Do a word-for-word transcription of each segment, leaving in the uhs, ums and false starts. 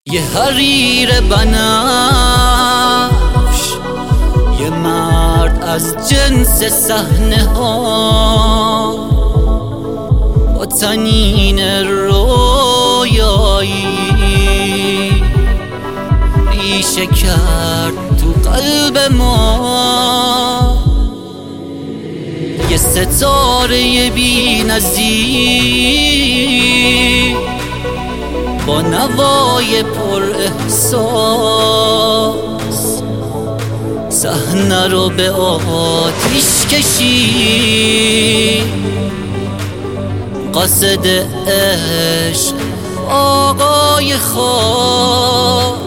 یه حریر بنفش، یه مرد از جنس صحنه ها، با طنین رویایی ریشه کرد تو قلب ما. یه ستاره بی نظیر با نوای پر احساس، صحنه رو به آتیش کشید. قاصد عشق آقای خاص،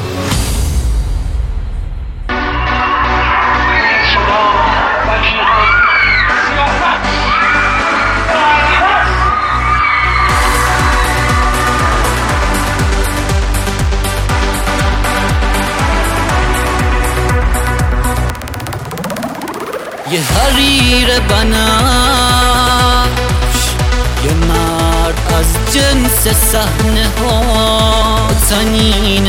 یه حریر بنفش، یه مرد از جنس صحنه ها، طنین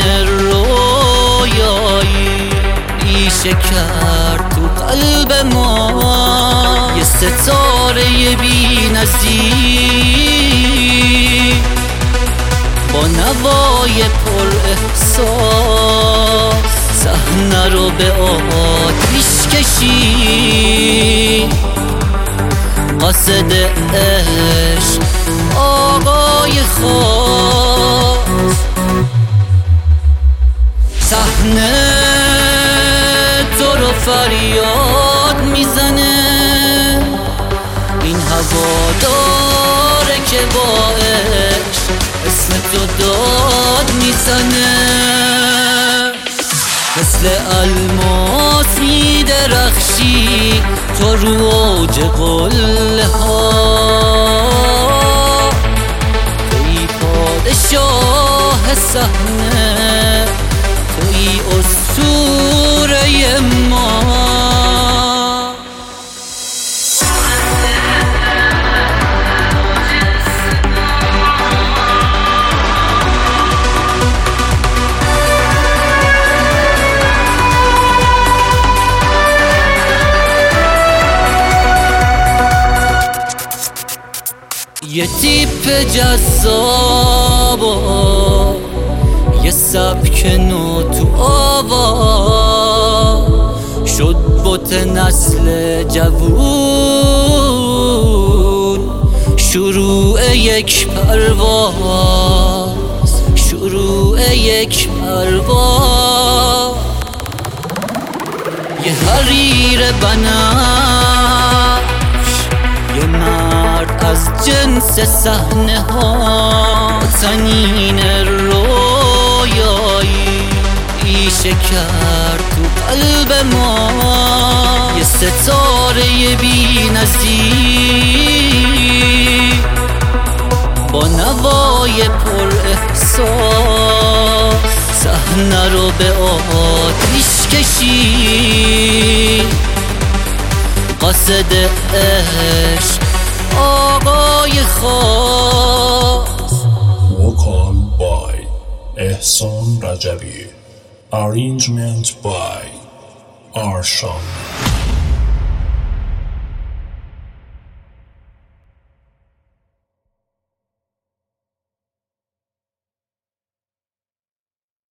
رویایی ریشه کرد تو قلب ما. یه ستاره بی نظیر با نوای پر احساس، صحنه رو به آتیش کشید. قاصد عشق آقای خاص، صحنه تو رو فریاد میزنه. این هوا داره که با عشق اسم تو داد میزنه. مثل الماس میدرخشی تو رو اوج قله ها، توی پادشاه صحنه، توی اسطوره ما. یه تیپ جذاب و یه سبک نو تو آوا، شد بوت نسل جوون. شروع یک پرواز، شروع یک پرواز. یه حریر بنفش، یه مرد از جنس صحنه ها، طنین رویایی ریشه کرد تو قلب ما. یه ستاره بی نظیر با نوای پر احساس، صحنه رو به آتیش کشید. قاصد عشق آقای خاص. Vocal by Ehsan Rajabi. Arrangement by Arshan.